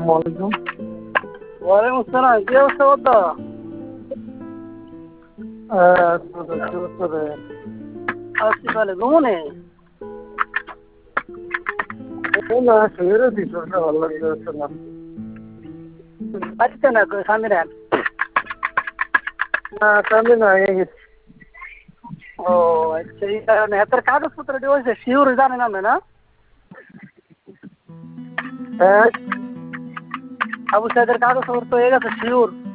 আলাইকুম। ওয়ালাইকুম আসসালাম। কি অবস্থা বলতো? কি অবস্থা রে? আজকে তাহলে ঘুমনে এই না শুয়ে রয়েছি, শরীরটা ভালো লাগছে না। পাচ্ছে না সামনে। না সামনে না হয়ে গেছি। ও আচ্ছা, এই কারণে হাতের কাগজপত্র দিয়েছে শিওর জানেন আপনি না? হ্যাঁ আবু সাইদের কাগজপত্র হয়ে গেছে শিওর।